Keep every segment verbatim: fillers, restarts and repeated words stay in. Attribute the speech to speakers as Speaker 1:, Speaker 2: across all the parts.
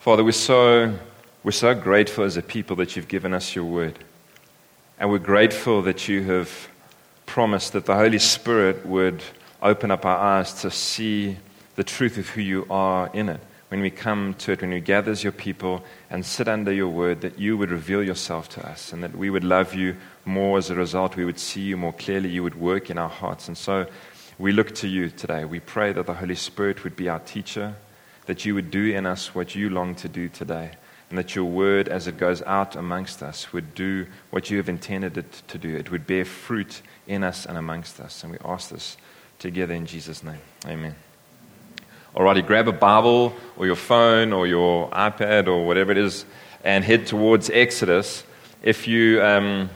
Speaker 1: Father, we're so, we're so grateful as a people that you've given us your word. And we're grateful that you have promised that the Holy Spirit would open up our eyes to see the truth of who you are in it. When we come to it, when we gather as your people and sit under your word, that you would reveal yourself to us and that we would love you more as a result. We would see you more clearly. You would work in our hearts. And so we look to you today. We pray that the Holy Spirit would be our teacher, that you would do in us what you long to do today, and that your word, as it goes out amongst us, would do what you have intended it to do. It would bear fruit in us and amongst us. And we ask this together in Jesus' name. Amen. Alrighty, grab a Bible or your phone or your iPad or whatever it is and head towards Exodus. If you um,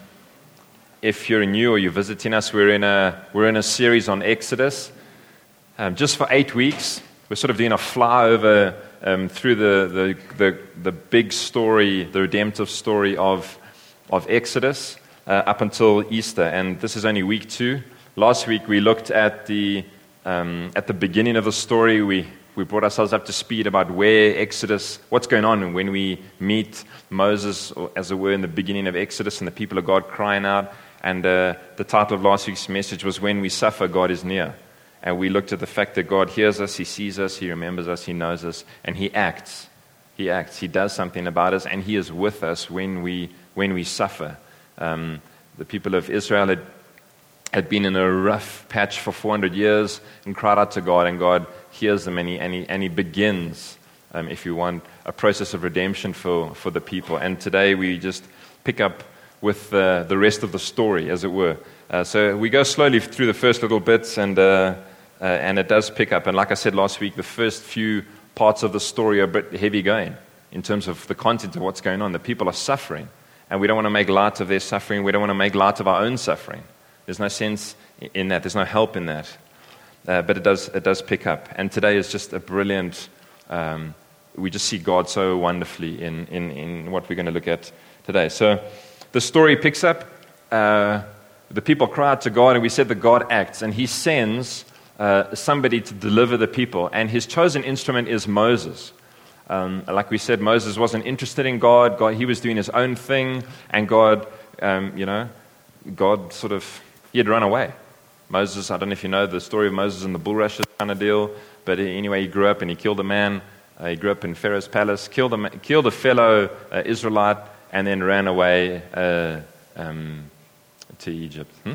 Speaker 1: if you're new or you're visiting us, we're in a we're in a series on Exodus, um, just for eight weeks. We're sort of doing a flyover um, through the, the the the big story, the redemptive story of of Exodus uh, up until Easter, and this is only week two. Last week we looked at the Um, at the beginning of the story, we, we brought ourselves up to speed about where Exodus, what's going on when we meet Moses, or as it were, in the beginning of Exodus, and the people of God crying out. And uh, the title of last week's message was When We Suffer, God is Near. And we looked at the fact that God hears us, He sees us, He remembers us, He knows us, and He acts. He acts. He does something about us, and He is with us when we when we suffer. Um, the people of Israel had had been in a rough patch for four hundred years and cried out to God, and God hears them, and He, and he, and he begins, um, if you want, a process of redemption for, for the people. And today we just pick up with uh, the rest of the story, as it were. Uh, so we go slowly through the first little bits, and uh, uh, and it does pick up. And like I said last week, the first few parts of the story are a bit heavy going in terms of the content of what's going on. The people are suffering, and we don't want to make light of their suffering. We don't want to make light of our own suffering. There's no sense in that. There's no help in that. Uh, but it does it does pick up. And today is just a brilliant, um, we just see God so wonderfully in, in, in what we're going to look at today. So the story picks up. Uh, the people cry out to God, and we said that God acts. And He sends uh, somebody to deliver the people. And His chosen instrument is Moses. Um, like we said, Moses wasn't interested in God. God, he was doing his own thing. And God, um, you know, God sort of... He had run away. Moses, I don't know if you know the story of Moses and the bulrushes kind of deal, but anyway, he grew up and he killed a man. Uh, he grew up in Pharaoh's palace, killed a, killed a fellow uh, Israelite, and then ran away uh, um, to Egypt. Hmm?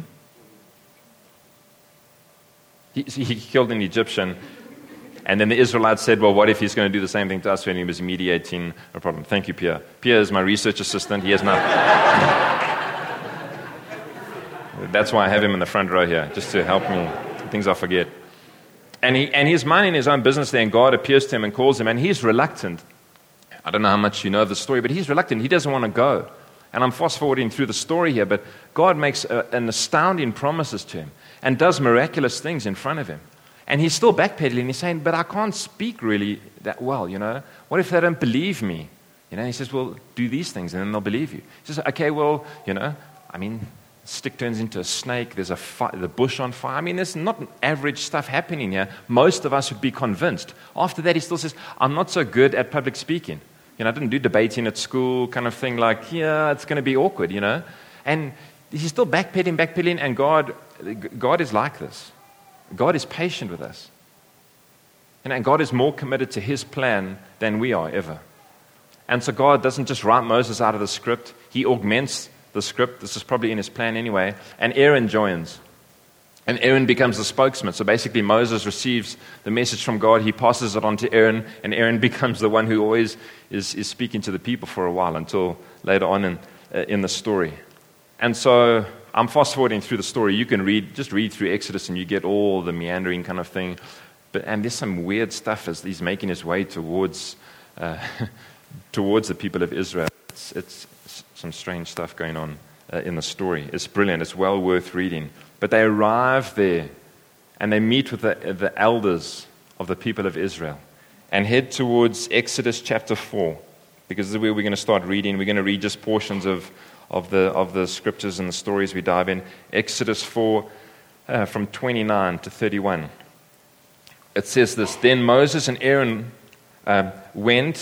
Speaker 1: He, he killed an Egyptian, and then the Israelites said, well, what if he's going to do the same thing to us when he was mediating a problem? Thank you, Pierre. Pierre is my research assistant. He has not... That's why I have him in the front row here, just to help me, things I forget. And he and he's minding his own business there, and God appears to him and calls him, and he's reluctant. I don't know how much you know of the story, but he's reluctant. He doesn't want to go. And I'm fast-forwarding through the story here, but God makes a, an astounding promises to him and does miraculous things in front of him. And he's still backpedaling. He's saying, but I can't speak really that well, you know. What if they don't believe me? You know, he says, well, do these things, and then they'll believe you. He says, okay, well, you know, I mean... stick turns into a snake, there's a fi- the bush on fire. I mean, there's not average stuff happening here. Most of us would be convinced. After that, he still says, I'm not so good at public speaking. You know, I didn't do debating at school kind of thing, like, yeah, it's going to be awkward, you know. And he's still backpedaling, backpedaling, and God, God is like this. God is patient with us. And God is more committed to His plan than we are ever. And so God doesn't just write Moses out of the script. He augments the script. This is probably in his plan anyway. And Aaron joins. And Aaron becomes the spokesman. So basically Moses receives the message from God. He passes it on to Aaron. And Aaron becomes the one who always is, is speaking to the people for a while until later on in, uh, in the story. And so I'm fast forwarding through the story. You can read, just read through Exodus and you get all the meandering kind of thing. But and there's some weird stuff as he's making his way towards uh, towards the people of Israel. It's, it's some strange stuff going on uh, in the story. It's brilliant. It's well worth reading. But they arrive there, and they meet with the, the elders of the people of Israel, and head towards Exodus chapter four, because this is where we're going to start reading. We're going to read just portions of, of the of the scriptures and the stories we dive in. Exodus four, uh, from twenty-nine to thirty-one. It says this: Then Moses and Aaron uh, went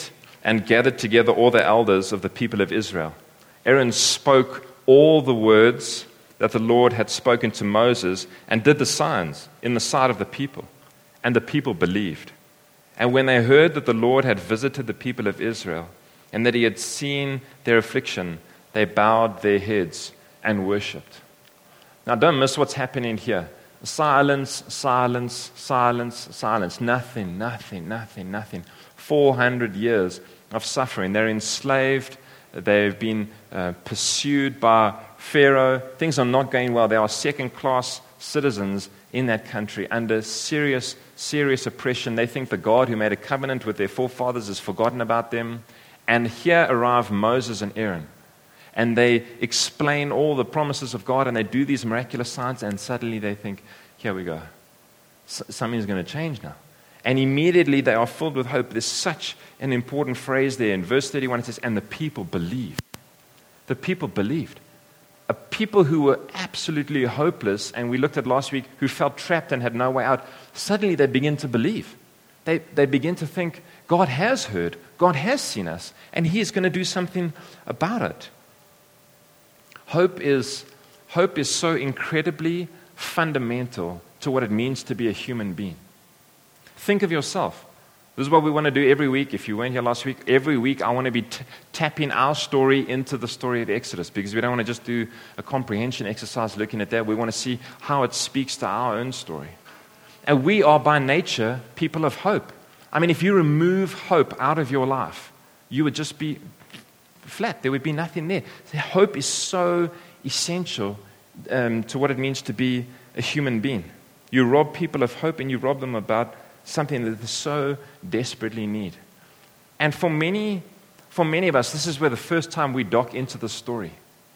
Speaker 1: and gathered together all the elders of the people of Israel. Aaron spoke all the words that the Lord had spoken to Moses and did the signs in the sight of the people. And the people believed. And when they heard that the Lord had visited the people of Israel and that he had seen their affliction, they bowed their heads and worshipped. Now don't miss what's happening here. Silence, silence, silence, silence. Nothing, nothing, nothing, nothing. four hundred years of suffering. They're enslaved. They've been uh, pursued by Pharaoh. Things are not going well. They are second-class citizens in that country under serious, serious oppression. They think the God who made a covenant with their forefathers has forgotten about them. And here arrive Moses and Aaron. And they explain all the promises of God, and they do these miraculous signs, and suddenly they think, here we go. S- something's going to change now. And immediately they are filled with hope. There's such an important phrase there. In verse thirty-one it says, and the people believed. The people believed. A people who were absolutely hopeless, and we looked at last week, who felt trapped and had no way out, suddenly they begin to believe. They, they begin to think, God has heard, God has seen us, and he is going to do something about it. Hope is, hope is so incredibly fundamental to what it means to be a human being. Think of yourself. This is what we want to do every week. If you weren't here last week, every week I want to be t- tapping our story into the story of Exodus, because we don't want to just do a comprehension exercise looking at that. We want to see how it speaks to our own story. And we are by nature people of hope. I mean, if you remove hope out of your life, you would just be flat. There would be nothing there. Hope is so essential um, to what it means to be a human being. You rob people of hope, and you rob them about something that they so desperately need. And for many, for many of us, this is where the first time we dock into the story.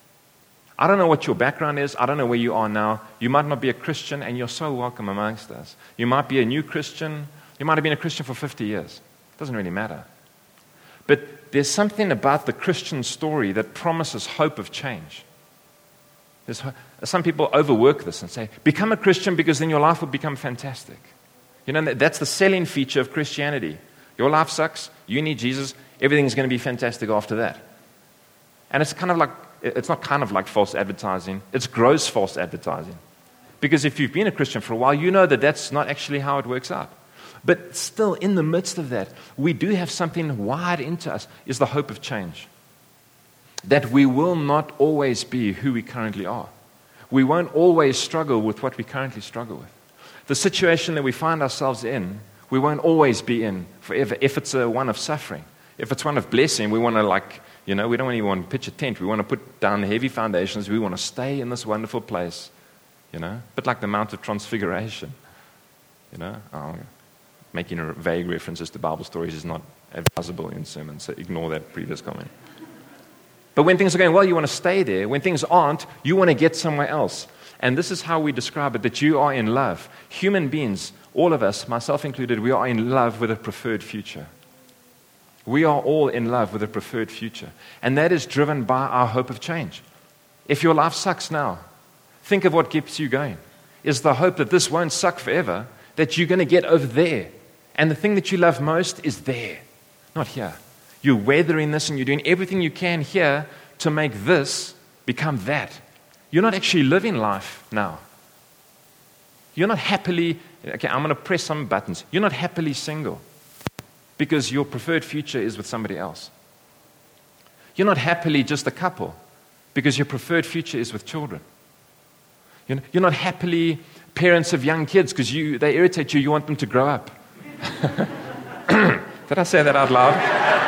Speaker 1: I don't know what your background is. I don't know where you are now. You might not be a Christian, and you're so welcome amongst us. You might be a new Christian. You might have been a Christian for fifty years. It doesn't really matter. But there's something about the Christian story that promises hope of change. There's, some people overwork this and say, become a Christian because then your life will become fantastic. You know, that's the selling feature of Christianity. Your life sucks, you need Jesus, everything's going to be fantastic after that. And it's kind of like, it's not kind of like false advertising, it's gross false advertising. Because if you've been a Christian for a while, you know that that's not actually how it works out. But still, in the midst of that, we do have something wired into us, is the hope of change. That we will not always be who we currently are. We won't always struggle with what we currently struggle with. The situation that we find ourselves in, we won't always be in forever. If it's a one of suffering, if it's one of blessing, we want to like, you know, we don't even want to pitch a tent. We want to put down heavy foundations. We want to stay in this wonderful place, you know, a bit like the Mount of Transfiguration, you know. Oh, making a vague references to Bible stories is not advisable in sermons, so ignore that previous comment. But when things are going well, you want to stay there. When things aren't, you want to get somewhere else. And this is how we describe it, that you are in love. Human beings, all of us, myself included, we are in love with a preferred future. We are all in love with a preferred future. And that is driven by our hope of change. If your life sucks now, think of what keeps you going. Is the hope that this won't suck forever, that you're going to get over there. And the thing that you love most is there, not here. You're weathering this and you're doing everything you can here to make this become that. You're not actually living life now. You're not happily, okay, I'm going to press some buttons. You're not happily single because your preferred future is with somebody else. You're not happily just a couple because your preferred future is with children. You're not happily parents of young kids because you they irritate you, you want them to grow up. Did I say that out loud?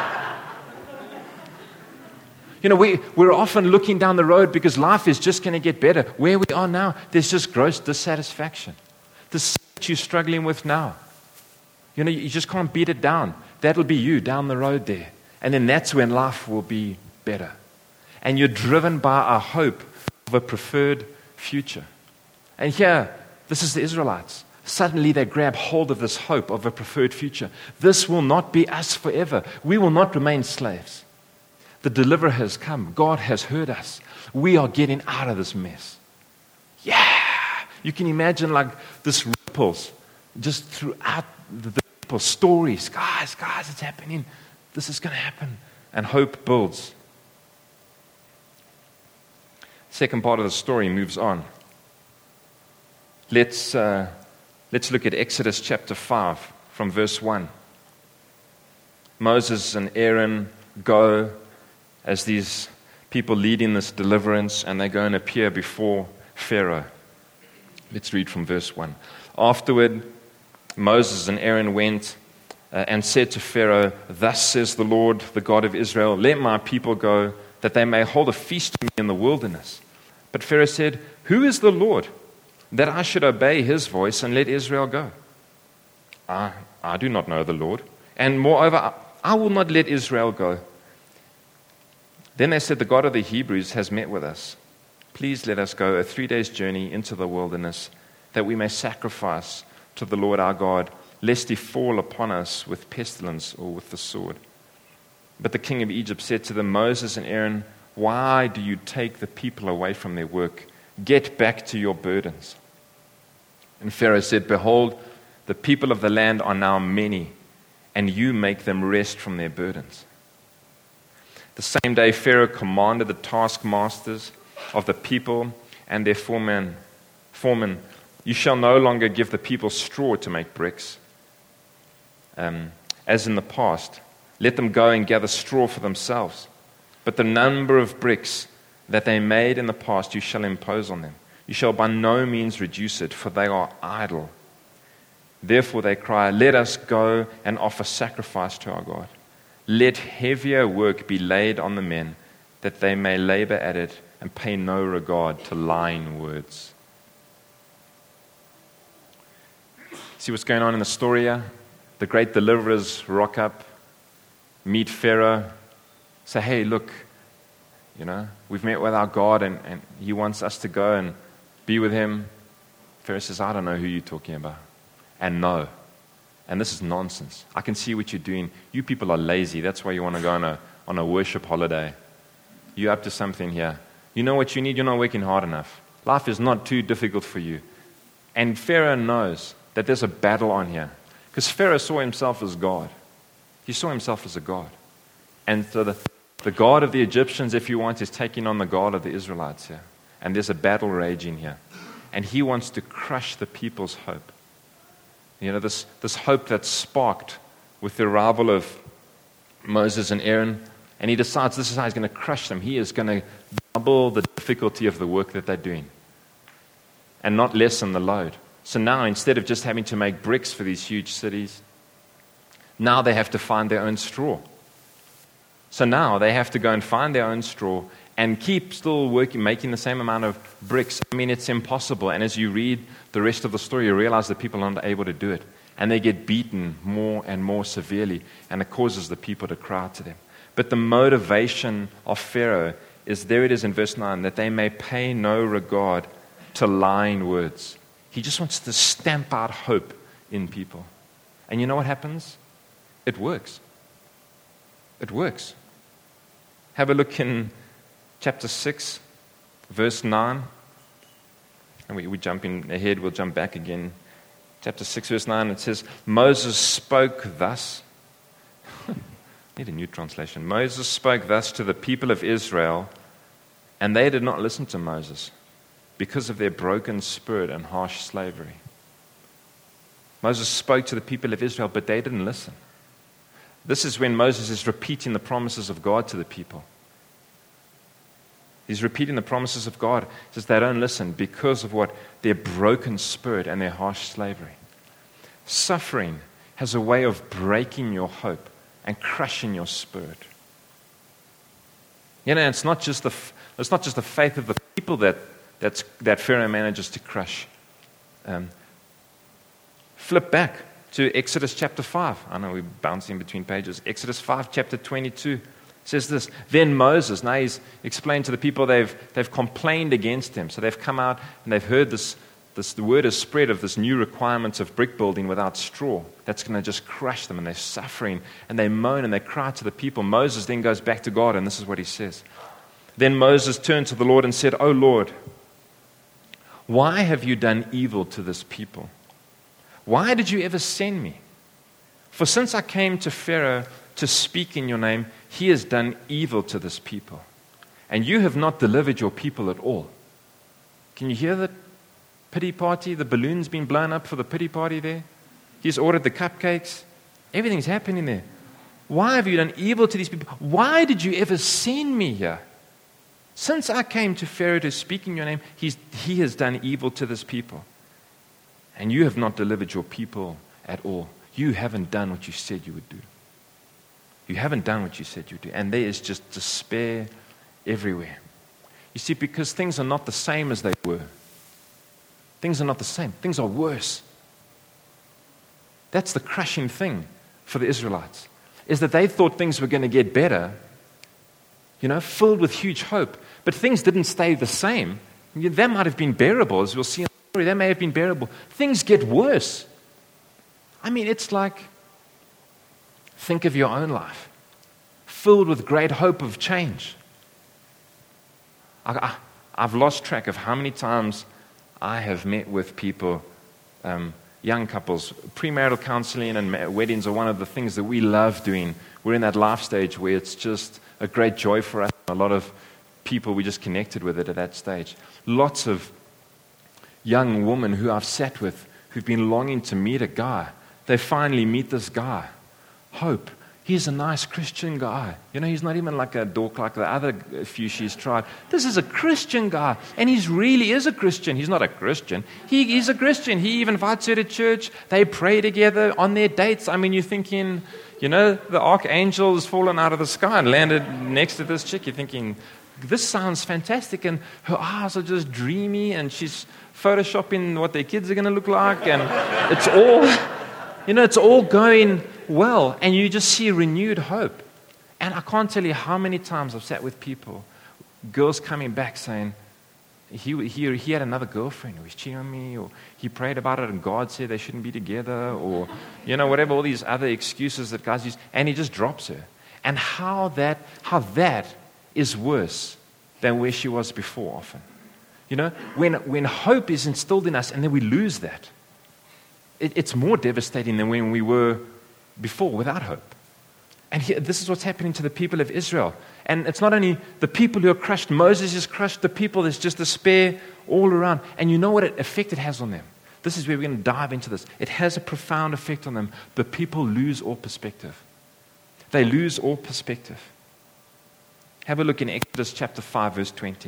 Speaker 1: You know, we, we're often looking down the road because life is just going to get better. Where we are now, there's just gross dissatisfaction. This that you're struggling with now. You know, you just can't beat it down. That'll be you down the road there. And then that's when life will be better. And you're driven by a hope of a preferred future. And here, this is the Israelites. Suddenly they grab hold of this hope of a preferred future. This will not be us forever. We will not remain slaves. The deliverer has come. God has heard us. We are getting out of this mess. Yeah! You can imagine like this ripples just throughout the, the people. Stories. Guys, guys, it's happening. This is going to happen. And hope builds. Second part of the story moves on. Let's, uh, let's look at Exodus chapter five from verse one. Moses and Aaron go as these people leading this deliverance, and they go and appear before Pharaoh. Let's read from verse one. Afterward, Moses and Aaron went uh, and said to Pharaoh, "Thus says the Lord, the God of Israel, let my people go, that they may hold a feast to me in the wilderness." But Pharaoh said, "Who is the Lord, that I should obey his voice and let Israel go? I, I do not know the Lord, and moreover, I, I will not let Israel go." Then they said, "The God of the Hebrews has met with us. Please let us go a three days' journey into the wilderness, that we may sacrifice to the Lord our God, lest he fall upon us with pestilence or with the sword." But the king of Egypt said to them, "Moses and Aaron, why do you take the people away from their work? Get back to your burdens." And Pharaoh said, "Behold, the people of the land are now many, and you make them rest from their burdens." The same day Pharaoh commanded the taskmasters of the people and their foremen, foremen, "You shall no longer give the people straw to make bricks, um, as in the past. Let them go and gather straw for themselves. But the number of bricks that they made in the past you shall impose on them. You shall by no means reduce it, for they are idle. Therefore they cry, 'Let us go and offer sacrifice to our God. Let heavier work be laid on the men, that they may labor at it and pay no regard to lying words.'" See what's going on in the story here? The great deliverers rock up, meet Pharaoh, say, "Hey, look, you know, we've met with our God and, and he wants us to go and be with him." Pharaoh says, "I don't know who you're talking about." And no. And this is nonsense. I can see what you're doing. You people are lazy. That's why you want to go on a, on a worship holiday. You're up to something here. You know what you need? You're not working hard enough. Life is not too difficult for you. And Pharaoh knows that there's a battle on here. Because Pharaoh saw himself as God. He saw himself as a God. And so the, the God of the Egyptians, if you want, is taking on the God of the Israelites here. And there's a battle raging here. And he wants to crush the people's hope. You know, this, this hope that's sparked with the arrival of Moses and Aaron. And he decides this is how he's going to crush them. He is going to double the difficulty of the work that they're doing. And not lessen the load. So now, instead of just having to make bricks for these huge cities, now they have to find their own straw. So now they have to go and find their own straw and keep still working, making the same amount of bricks. I mean, it's impossible. And as you read the rest of the story, you realize that people aren't able to do it. And they get beaten more and more severely, and it causes the people to cry to them. But the motivation of Pharaoh is, there it is in verse nine, that they may pay no regard to lying words. He just wants to stamp out hope in people. And you know what happens? It works. It works. Have a look in chapter six, verse nine. And we, we're jumping ahead, we'll jump back again. Chapter six, verse nine, it says, Moses spoke thus. Need a new translation. Moses spoke thus to the people of Israel, and they did not listen to Moses because of their broken spirit and harsh slavery. Moses spoke to the people of Israel, but they didn't listen. This is when Moses is repeating the promises of God to the people. He's repeating the promises of God. He says they don't listen because of what? Their broken spirit and their harsh slavery. Suffering has a way of breaking your hope and crushing your spirit. You know, it's not just the it's not just the faith of the people that that's, that Pharaoh manages to crush. Um, flip back to Exodus chapter five. I know we're bouncing between pages. Exodus five, chapter twenty-two. Says this, then Moses, now he's explained to the people they've they've complained against him. So they've come out and they've heard this, this the word is spread of this new requirements of brick building without straw. That's going to just crush them, and they're suffering and they moan and they cry to the people. Moses then goes back to God, and this is what he says. Then Moses turned to the Lord and said, "O Lord, why have you done evil to this people? Why did you ever send me? For since I came to Pharaoh to speak in your name, he has done evil to this people. And you have not delivered your people at all. Can you hear the pity party? The balloon's been blown up for the pity party there. He's ordered the cupcakes. Everything's happening there. Why have you done evil to these people? Why did you ever send me here? Since I came to Pharaoh to speak in your name, he's, he has done evil to this people. And you have not delivered your people at all. You haven't done what you said you would do. You haven't done what you said you would do. And there is just despair everywhere. You see, because things are not the same as they were. Things are not the same. Things are worse. That's the crushing thing for the Israelites, is that they thought things were going to get better, you know, filled with huge hope. But things didn't stay the same. That might have been bearable, as we'll see in the story. That may have been bearable. Things get worse. I mean, it's like, think of your own life, filled with great hope of change. I, I, I've lost track of how many times I have met with people, um, young couples. Premarital counseling and weddings are one of the things that we love doing. We're in that life stage where it's just a great joy for us. A lot of people, we just connected with it at that stage. Lots of young women who I've sat with who've been longing to meet a guy. They finally meet this guy. Hope. He's a nice Christian guy. You know, he's not even like a dork like the other few she's tried. This is a Christian guy. And he really is a Christian. He's not a Christian. He is a Christian. He even invites her to church. They pray together on their dates. I mean, you're thinking, you know, the archangel has fallen out of the sky and landed next to this chick. You're thinking, this sounds fantastic. And her eyes are just dreamy. And she's photoshopping what their kids are going to look like. And it's all, you know, it's all going well, and you just see renewed hope. And I can't tell you how many times I've sat with people, girls coming back saying, he, he, he had another girlfriend who was cheating on me, or he prayed about it and God said they shouldn't be together, or, you know, whatever, all these other excuses that guys use, and he just drops her. And how that, how that is worse than where she was before often. You know, when, when hope is instilled in us and then we lose that, it, it's more devastating than when we were before without hope. And here, this is what's happening to the people of Israel. And it's not only the people who are crushed, Moses is crushed, the people, there's just despair all around. And you know what effect it has on them? This is where we're going to dive into this. It has a profound effect on them. The people lose all perspective. They lose all perspective. Have a look in Exodus chapter five, verse twenty.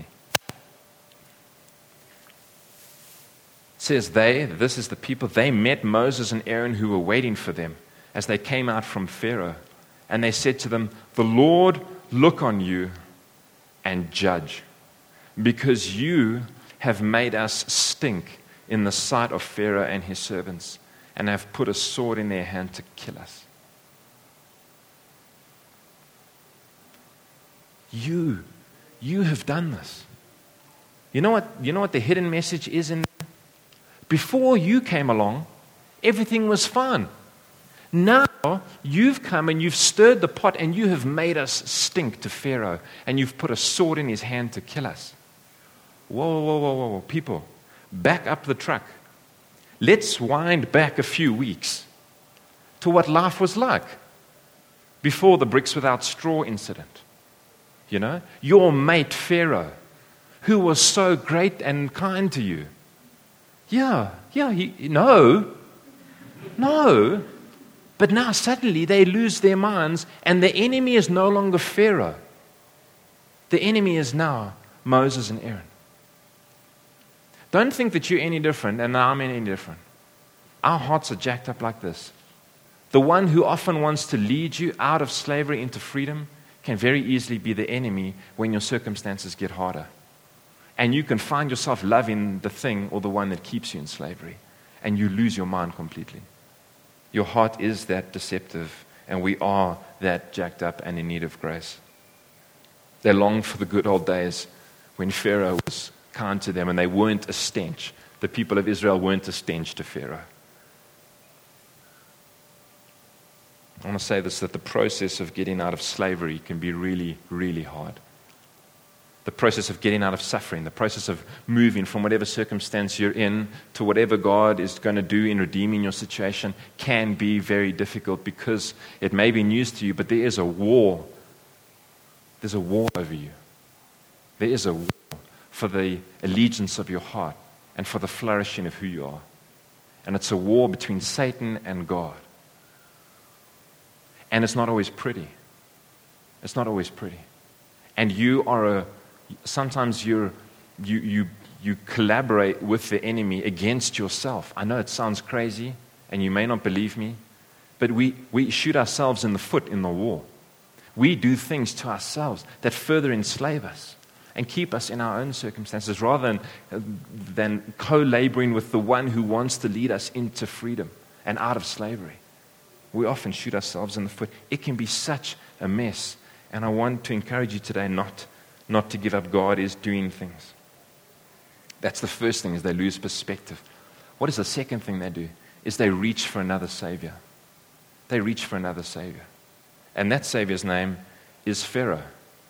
Speaker 1: It says they, this is the people, they met Moses and Aaron who were waiting for them as they came out from Pharaoh. And they said to them, the Lord look on you and judge, because you have made us stink in the sight of Pharaoh and his servants, and have put a sword in their hand to kill us. You, you have done this. You know what, you know what the hidden message is in there? Before you came along, everything was fine. Now, you've come and you've stirred the pot and you have made us stink to Pharaoh, and you've put a sword in his hand to kill us. Whoa, whoa, whoa, whoa, whoa. People, back up the truck. Let's wind back a few weeks to what life was like before the bricks without straw incident. You know, your mate Pharaoh, who was so great and kind to you. Yeah, yeah, he, no, no. But now suddenly they lose their minds, and the enemy is no longer Pharaoh. The enemy is now Moses and Aaron. Don't think that you're any different and I'm any different. Our hearts are jacked up like this. The one who often wants to lead you out of slavery into freedom can very easily be the enemy when your circumstances get harder. And you can find yourself loving the thing or the one that keeps you in slavery, and you lose your mind completely. Your heart is that deceptive, and we are that jacked up and in need of grace. They long for the good old days when Pharaoh was kind to them and they weren't a stench. The people of Israel weren't a stench to Pharaoh. I want to say this, that the process of getting out of slavery can be really, really hard. The process of getting out of suffering, the process of moving from whatever circumstance you're in to whatever God is going to do in redeeming your situation can be very difficult because it may be news to you, but there is a war. There's a war over you. There is a war for the allegiance of your heart and for the flourishing of who you are. And it's a war between Satan and God. And it's not always pretty. It's not always pretty. And you are a Sometimes you're, you, you, you collaborate with the enemy against yourself. I know it sounds crazy, and you may not believe me, but we, we shoot ourselves in the foot in the war. We do things to ourselves that further enslave us and keep us in our own circumstances rather than, than co-laboring with the one who wants to lead us into freedom and out of slavery. We often shoot ourselves in the foot. It can be such a mess, and I want to encourage you today not Not to give up. God is doing things. That's the first thing, is they lose perspective. What is the second thing they do? Is they reach for another Savior. They reach for another Savior. And that Savior's name is Pharaoh.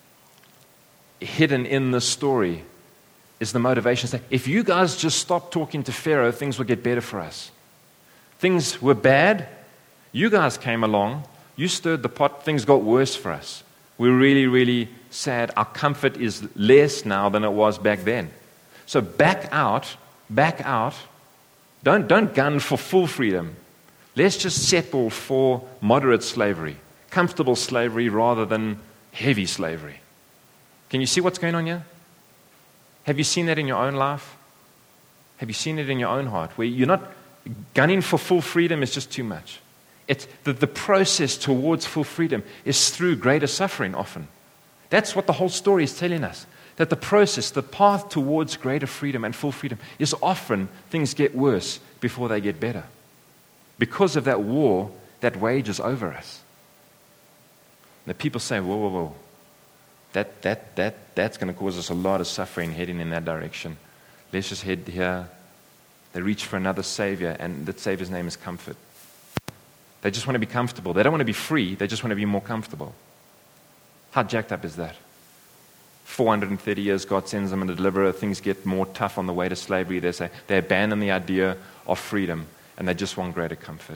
Speaker 1: Hidden in the story is the motivation. Say, if you guys just stop talking to Pharaoh, things will get better for us. Things were bad. You guys came along. You stirred the pot. Things got worse for us. We're really, really sad. Our comfort is less now than it was back then. So back out, back out. Don't, don't gun for full freedom. Let's just settle for moderate slavery, comfortable slavery rather than heavy slavery. Can you see what's going on here? Have you seen that in your own life? Have you seen it in your own heart? Where you're not gunning for full freedom is just too much. It's the, the process towards full freedom is through greater suffering often. That's what the whole story is telling us. That the process, the path towards greater freedom and full freedom is often things get worse before they get better. Because of that war that wages over us. The people say, whoa, whoa, whoa. That, that, that, that's going to cause us a lot of suffering heading in that direction. Let's just head here. They reach for another Savior, and that Savior's name is comfort. They just want to be comfortable. They don't want to be free. They just want to be more comfortable. How jacked up is that? four hundred thirty years, God sends them a deliverer. Things get more tough on the way to slavery. They say they abandon the idea of freedom, and they just want greater comfort.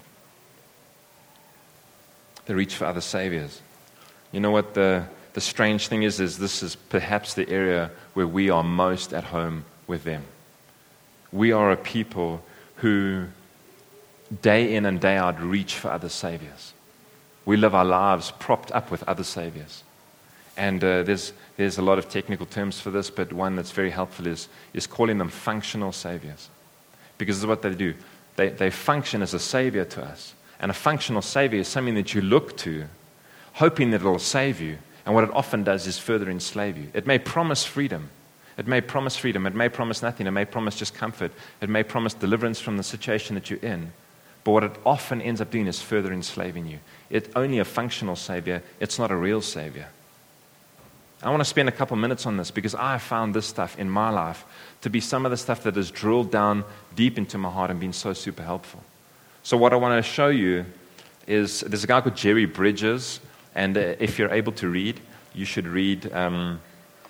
Speaker 1: They reach for other saviors. You know what the, the strange thing is, is this is perhaps the area where we are most at home with them. We are a people who day in and day out reach for other saviors. We live our lives propped up with other saviors. And uh, there's there's a lot of technical terms for this, but one that's very helpful is, is calling them functional saviors. Because this is what they do. They, they function as a savior to us. And a functional savior is something that you look to, hoping that it will save you. And what it often does is further enslave you. It may promise freedom. It may promise freedom. It may promise nothing. It may promise just comfort. It may promise deliverance from the situation that you're in. But what it often ends up doing is further enslaving you. It's only a functional savior. It's not a real savior. I want to spend a couple minutes on this because I found this stuff in my life to be some of the stuff that has drilled down deep into my heart and been so super helpful. So what I want to show you is there's a guy called Jerry Bridges, and uh, if you're able to read, you should read um,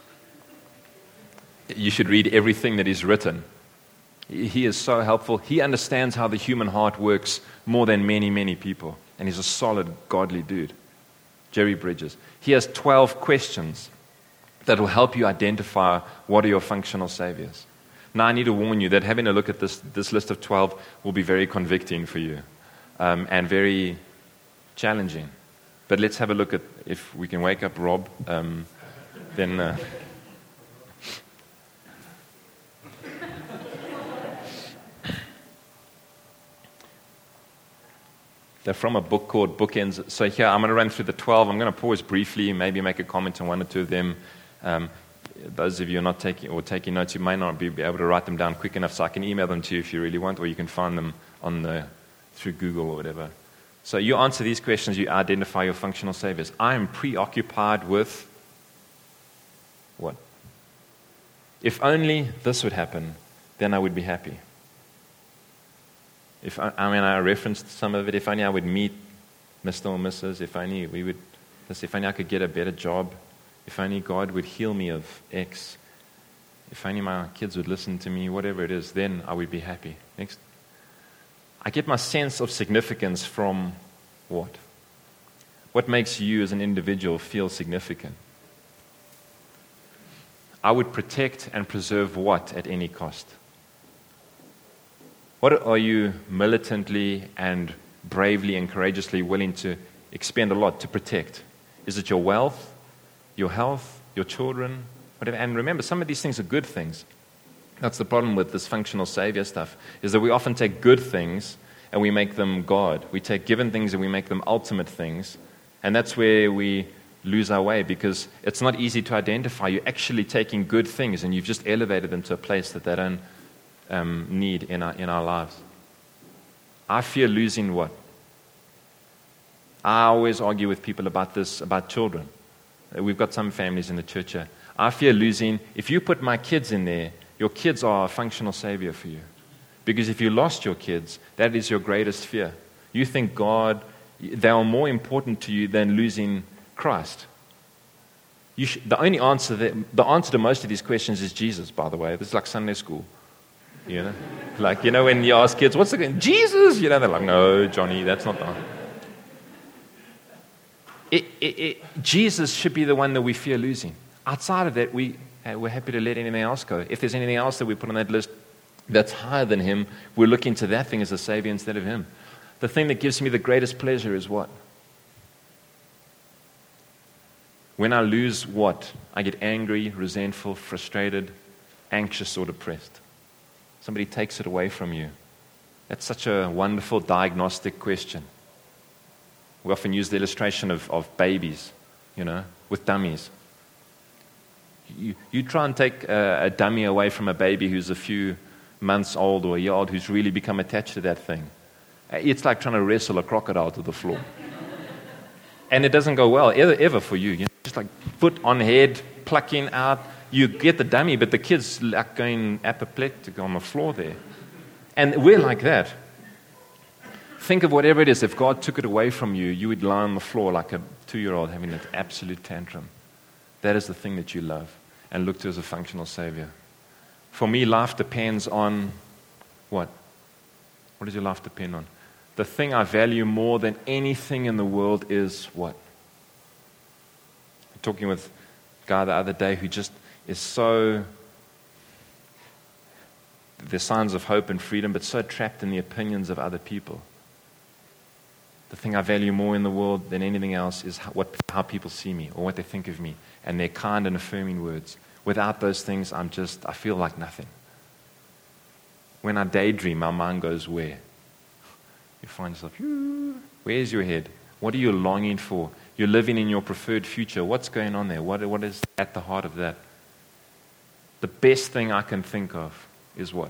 Speaker 1: you should read everything that he's written. He is so helpful. He understands how the human heart works more than many, many people, and he's a solid, godly dude. Jerry Bridges. He has twelve questions that will help you identify what are your functional saviors. Now, I need to warn you that having a look at this, this list of twelve will be very convicting for you um, and very challenging. But let's have a look at, if we can wake up Rob, um, then... Uh, They're from a book called Bookends. So here, I'm going to run through the twelve. I'm going to pause briefly, maybe make a comment on one or two of them. Um, those of you who are not taking or taking notes, you may not be able to write them down quick enough, so I can email them to you if you really want, or you can find them on the through Google or whatever. So you answer these questions, you identify your functional saviors. I am preoccupied with what? If only this would happen, then I would be happy. If I, I mean, I referenced some of it. If only I would meet Mister or Missus If only we would, if only I could get a better job. If only God would heal me of X. If only my kids would listen to me, whatever it is, then I would be happy. Next. I get my sense of significance from what? What makes you as an individual feel significant? I would protect and preserve what at any cost? What are you militantly and bravely and courageously willing to expend a lot to protect? Is it your wealth, your health, your children, whatever? And remember, some of these things are good things. That's the problem with this functional savior stuff, is that we often take good things and we make them God. We take given things and we make them ultimate things. And that's where we lose our way, because it's not easy to identify. You're actually taking good things and you've just elevated them to a place that they don't um, need in our, in our lives. I fear losing what? I always argue with people about this, about children. We've got some families in the church here. I fear losing, if you put my kids in there, your kids are a functional savior for you. Because if you lost your kids, that is your greatest fear. You think God, they are more important to you than losing Christ. You sh- the only answer, that, the answer to most of these questions is Jesus, by the way. This is like Sunday school. You know? Like, you know, when you ask kids, what's the Jesus? You know, they're like, no, Johnny, that's not the answer. It, it, it, Jesus should be the one that we fear losing. Outside of that, we, uh, we're happy to let anything else go. If there's anything else that we put on that list that's higher than him, we're looking to that thing as a savior instead of him. The thing that gives me the greatest pleasure is what? When I lose what? I get angry, resentful, frustrated, anxious, or depressed. Somebody takes it away from you. That's such a wonderful diagnostic question. We often use the illustration of, of babies, you know, with dummies. You, you try and take a, a dummy away from a baby who's a few months old or a year old who's really become attached to that thing. It's like trying to wrestle a crocodile to the floor. And it doesn't go well, ever, ever for you. You know, just like foot on head, plucking out. You get the dummy, but the kid's like going apoplectic on the floor there. And we're like that. Think of whatever it is. If God took it away from you, you would lie on the floor like a two-year-old having an absolute tantrum. That is the thing that you love and look to as a functional savior. For me, life depends on what? What does your life depend on? The thing I value more than anything in the world is what? I'm talking with a guy the other day who just is so, there's signs of hope and freedom, but so trapped in the opinions of other people. The thing I value more in the world than anything else is how, what, how people see me or what they think of me and their kind and affirming words. Without those things, I'm just, I feel like nothing. When I daydream, my mind goes where? You find yourself, where's your head? What are you longing for? You're living in your preferred future. What's going on there? What, what is at the heart of that? The best thing I can think of is what?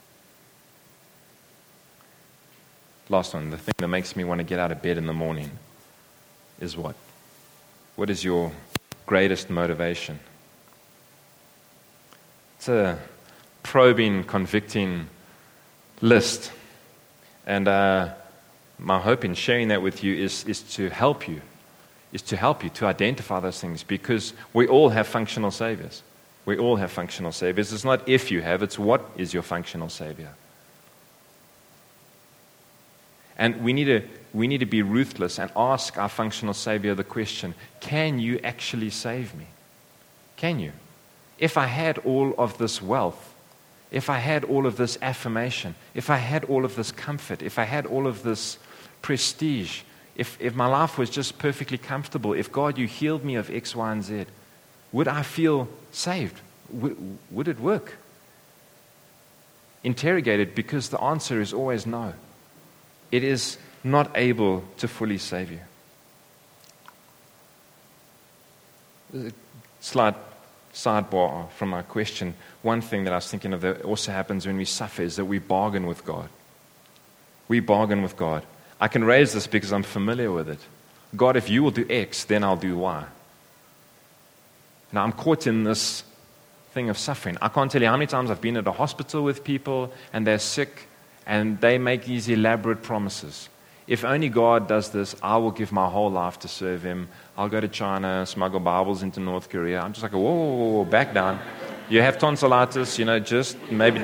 Speaker 1: Last one, the thing that makes me want to get out of bed in the morning is what? What is your greatest motivation? It's a probing, convicting list. And uh, my hope in sharing that with you is, is to help you, is to help you to identify those things, because we all have functional saviors. We all have functional saviors. It's not if you have, it's what is your functional savior. And we need to we need to be ruthless and ask our functional savior the question, can you actually save me? Can you? If I had all of this wealth, if I had all of this affirmation, if I had all of this comfort, if I had all of this prestige, if, if my life was just perfectly comfortable, if God, you healed me of X, Y, and Z, would I feel saved? Would, would it work? Interrogated, because the answer is always no. It is not able to fully save you. Slight sidebar from my question. One thing that I was thinking of that also happens when we suffer is that we bargain with God. We bargain with God. I can raise this because I'm familiar with it. God, if you will do X, then I'll do Y. Now I'm caught in this thing of suffering. I can't tell you how many times I've been at a hospital with people and they're sick and they make these elaborate promises. if only God does this, I will give my whole life to serve him. I'll go to China, smuggle Bibles into North Korea. I'm just like, whoa, whoa, whoa, whoa, back down. You have tonsillitis, you know, just maybe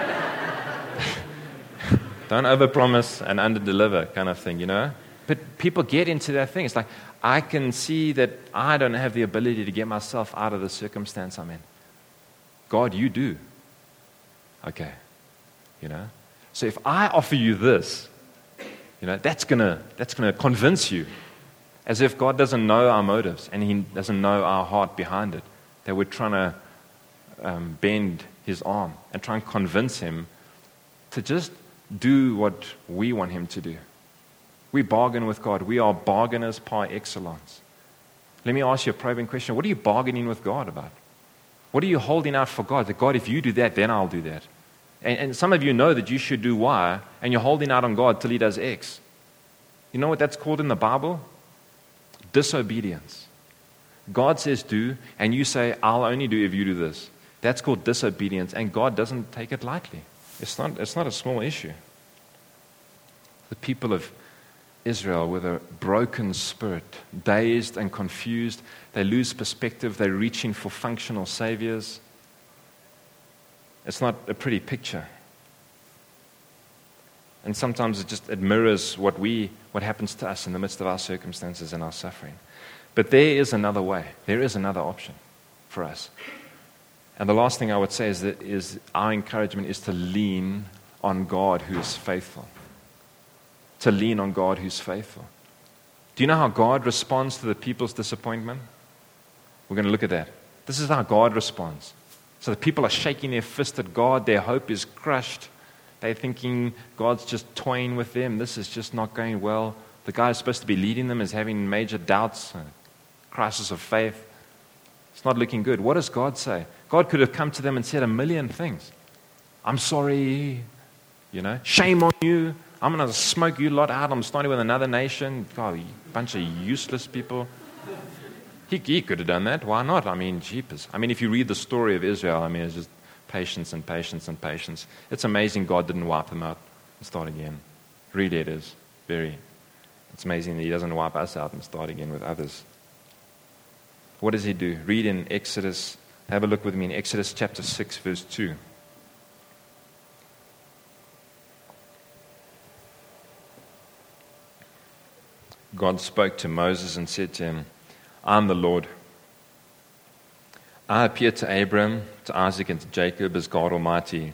Speaker 1: don't overpromise and underdeliver kind of thing, you know. But people get into that thing. It's like, I can see that I don't have the ability to get myself out of the circumstance I'm in. God, you do. Okay, you know. So if I offer you this, you know, that's gonna that's gonna convince you, as if God doesn't know our motives and He doesn't know our heart behind it. That we're trying to um, bend His arm and try and convince Him to just do what we want Him to do. We bargain with God. We are bargainers par excellence. Let me ask you a probing question. What are you bargaining with God about? What are you holding out for God? That God, if you do that, then I'll do that. And, and some of you know that you should do Y, and you're holding out on God till He does X. You know what that's called in the Bible? Disobedience. God says do, and you say, I'll only do if you do this. That's called disobedience, and God doesn't take it lightly. It's not, it's not a small issue. The people of Israel with a broken spirit, dazed and confused, they lose perspective, they're reaching for functional saviors. It's not a pretty picture. And sometimes it just it mirrors what we what happens to us in the midst of our circumstances and our suffering. But there is another way. There is another option for us. And the last thing I would say is that is our encouragement is to lean on God who is faithful. To lean on God who's faithful. Do you know how God responds to the people's disappointment? We're going to look at that. This is how God responds. So the people are shaking their fist at God. Their hope is crushed. They're thinking God's just toying with them. This is just not going well. The guy who's supposed to be leading them is having major doubts, a crisis of faith. It's not looking good. What does God say? God could have come to them and said a million things. I'm sorry, you know, shame on you. I'm going to smoke you lot out. I'm starting with another nation. God, you bunch of useless people. He, he could have done that. Why not? I mean, jeepers. I mean, if you read the story of Israel, I mean, it's just patience and patience and patience. It's amazing God didn't wipe them out and start again. Really it is. Very. It's amazing that He doesn't wipe us out and start again with others. What does He do? Read in Exodus. Have a look with me in Exodus chapter six, verse two. God spoke to Moses and said to him, I'm the Lord. I appeared to Abraham, to Isaac, and to Jacob as God Almighty.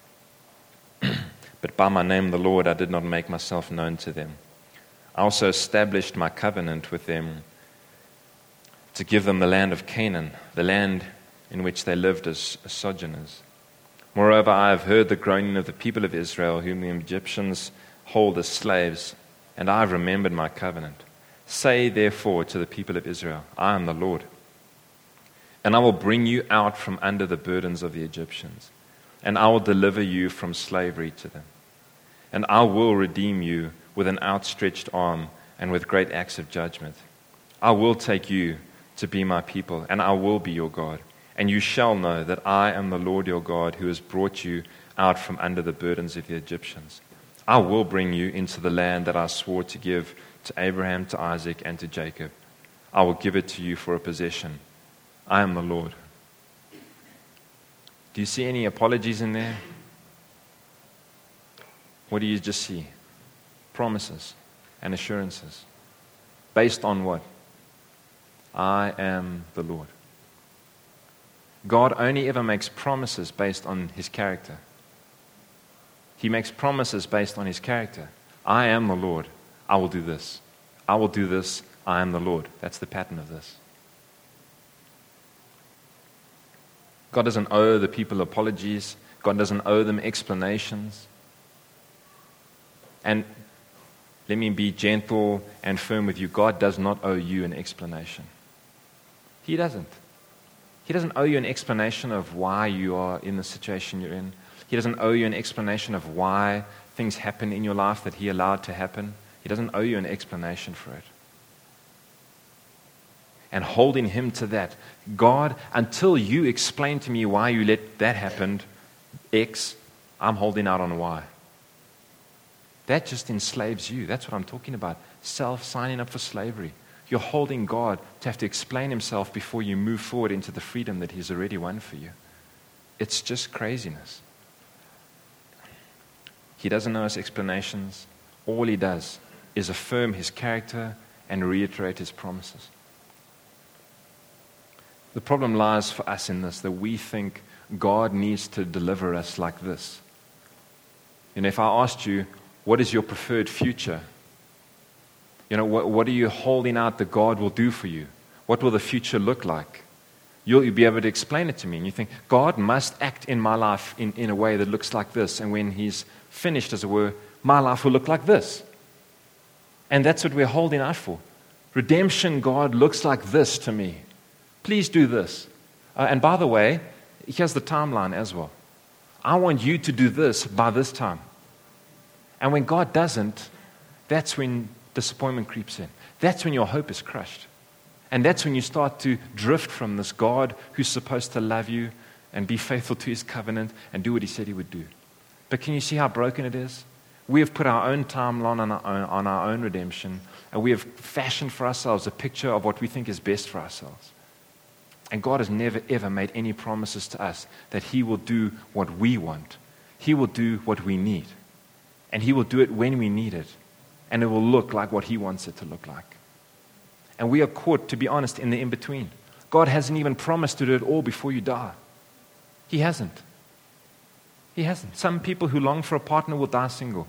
Speaker 1: But by my name, the Lord, I did not make myself known to them. I also established my covenant with them to give them the land of Canaan, the land in which they lived as sojourners. Moreover, I have heard the groaning of the people of Israel, whom the Egyptians hold as slaves, and I have remembered my covenant. Say therefore to the people of Israel, I am the Lord. And I will bring you out from under the burdens of the Egyptians, and I will deliver you from slavery to them. And I will redeem you with an outstretched arm and with great acts of judgment. I will take you to be my people, and I will be your God. And you shall know that I am the Lord your God, who has brought you out from under the burdens of the Egyptians. I will bring you into the land that I swore to give to Abraham, to Isaac, and to Jacob. I will give it to you for a possession. I am the Lord. Do you see any apologies in there? What do you just see? Promises and assurances. Based on what? I am the Lord. God only ever makes promises based on His character. He makes promises based on His character. I am the Lord. I will do this. I will do this. I am the Lord. That's the pattern of this. God doesn't owe the people apologies. God doesn't owe them explanations. And let me be gentle and firm with you. God does not owe you an explanation. He doesn't. He doesn't owe you an explanation of why you are in the situation you're in. He doesn't owe you an explanation of why things happen in your life that He allowed to happen. He doesn't owe you an explanation for it. And holding Him to that, God, until you explain to me why you let that happen, X, I'm holding out on Y. That just enslaves you. That's what I'm talking about. Self signing up for slavery. You're holding God to have to explain himself before you move forward into the freedom that he's already won for you. It's just craziness. He doesn't know his explanations. All he does is affirm his character and reiterate his promises. The problem lies for us in this, that we think God needs to deliver us like this. And if I asked you, what is your preferred future? You know, what, what are you holding out that God will do for you? What will the future look like? You'll, you'll be able to explain it to me. And you think, God must act in my life in, in a way that looks like this. And when he's finished, as it were, my life will look like this. And that's what we're holding out for. Redemption, God, looks like this to me. Please do this. Uh, and by the way, here's the timeline as well. I want you to do this by this time. And when God doesn't, that's when disappointment creeps in. That's when your hope is crushed. And that's when you start to drift from this God who's supposed to love you and be faithful to his covenant and do what he said he would do. But can you see how broken it is? We have put our own timeline on our own, on our own redemption, and we have fashioned for ourselves a picture of what we think is best for ourselves. And God has never, ever made any promises to us that he will do what we want. He will do what we need. And he will do it when we need it. And it will look like what he wants it to look like. And we are caught, to be honest, in the in-between. God hasn't even promised to do it all before you die. He hasn't. He hasn't. Some people who long for a partner will die single.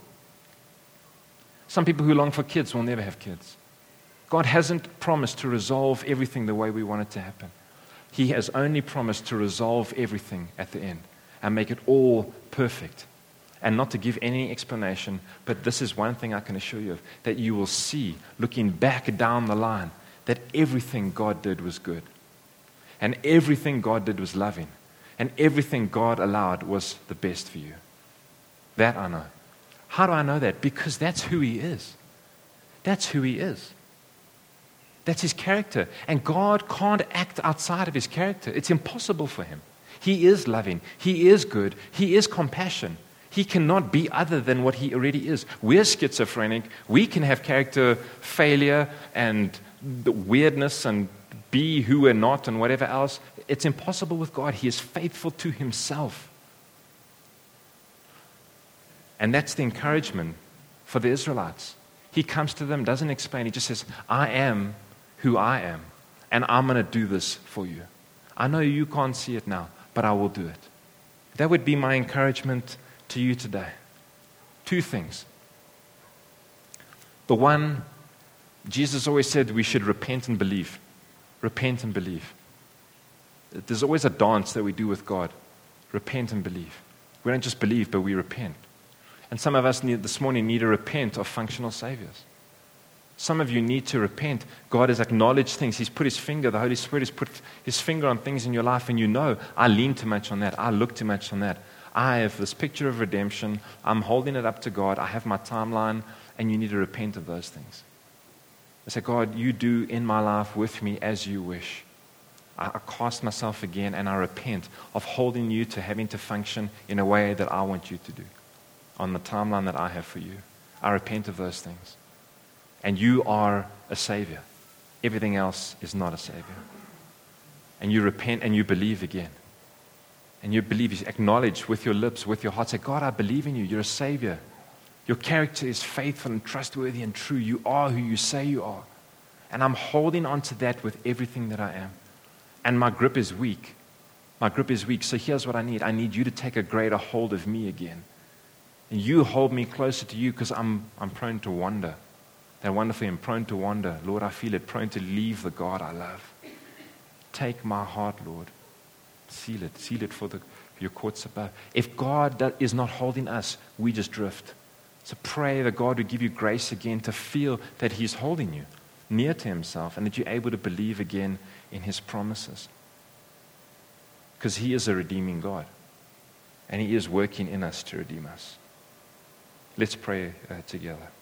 Speaker 1: Some people who long for kids will never have kids. God hasn't promised to resolve everything the way we want it to happen. He has only promised to resolve everything at the end and make it all perfect. And not to give any explanation, but this is one thing I can assure you of, that you will see, looking back down the line, that everything God did was good. And everything God did was loving. And everything God allowed was the best for you. That I know. How do I know that? Because that's who he is. That's who he is. That's his character. And God can't act outside of his character. It's impossible for him. He is loving. He is good. He is compassion. He cannot be other than what he already is. We're schizophrenic. We can have character failure and weirdness and be who we're not and whatever else. It's impossible with God. He is faithful to himself. And that's the encouragement for the Israelites. He comes to them, doesn't explain. He just says, I am who I am, and I'm going to do this for you. I know you can't see it now, but I will do it. That would be my encouragement to you today. Two things. The one, Jesus always said we should repent and believe. Repent and believe. There's always a dance that we do with God. Repent and believe. We don't just believe, but we repent. And some of us need, this morning need to repent of functional saviors. Some of you need to repent. God has acknowledged things. He's put his finger, the Holy Spirit has put his finger on things in your life, and you know, I lean too much on that. I look too much on that. I have this picture of redemption. I'm holding it up to God. I have my timeline, and you need to repent of those things. I say, God, you do in my life with me as you wish. I, I cast myself again, and I repent of holding you to having to function in a way that I want you to do, on the timeline that I have for you. I repent of those things. And you are a Savior. Everything else is not a Savior. And you repent and you believe again. And you believe, you acknowledge with your lips, with your heart, say, God, I believe in you. You're a Savior. Your character is faithful and trustworthy and true. You are who you say you are. And I'm holding on to that with everything that I am. And my grip is weak. My grip is weak. So here's what I need. I need you to take a greater hold of me again. And you hold me closer to you because I'm, I'm prone to wander. That wonderfully, I'm prone to wander. Lord, I feel it, prone to leave the God I love. Take my heart, Lord. Seal it. Seal it for, the, for your courts above. If God is not holding us, we just drift. So pray that God would give you grace again to feel that he's holding you near to himself and that you're able to believe again in his promises. Because he is a redeeming God. And he is working in us to redeem us. Let's pray uh, together.